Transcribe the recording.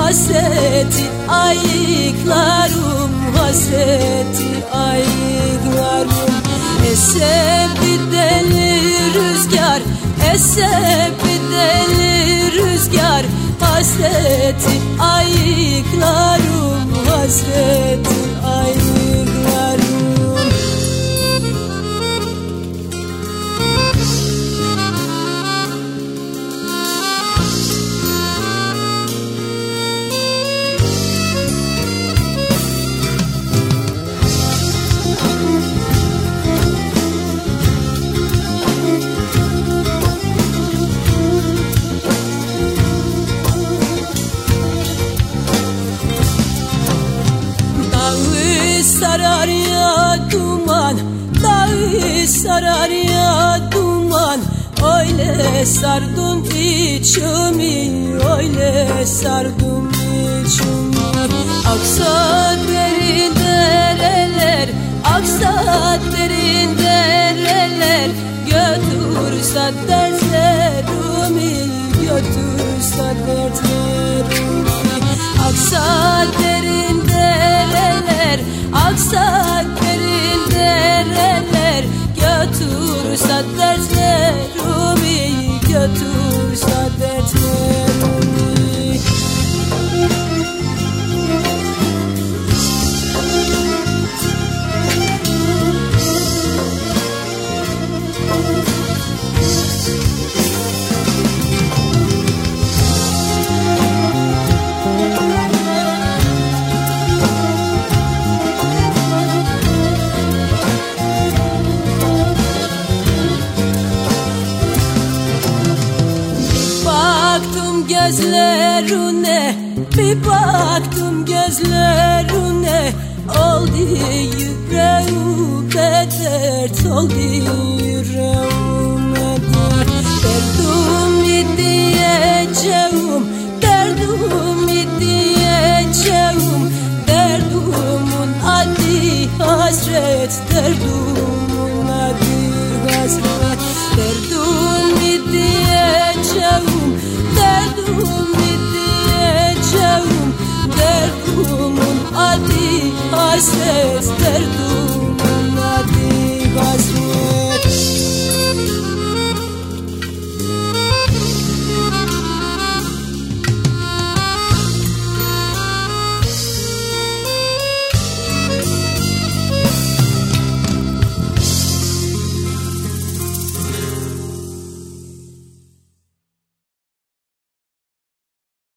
hasreti ayıklarım, hasreti ayıklarım. Esse bir deli rüzgar, esse bir deli rüzgar, hasreti ayıklarım, hasreti ayıklarım. Sarar ya duman, dağı sarar ya duman. Öyle sardım içimi, öyle sardım içimi. Aksa derin dereler, aksa derin dereler. Götürse dertlerimi, götürse dertlerimi. Aksa derin dereler, aksa derin dereler. Götürse dertlerimi, götürse dertlerimi. Gözlerine, bir baktım gözlerine. Oldu yüreğime dert, oldu yüreğime dert. Derdimi diyeceğim, derdimi diyeceğim. Derdumun adı hasret, derdumun adı hasret. Derdimi diyeceğim, derdimi diyeceğim. Derdumun adı hasret, derdumun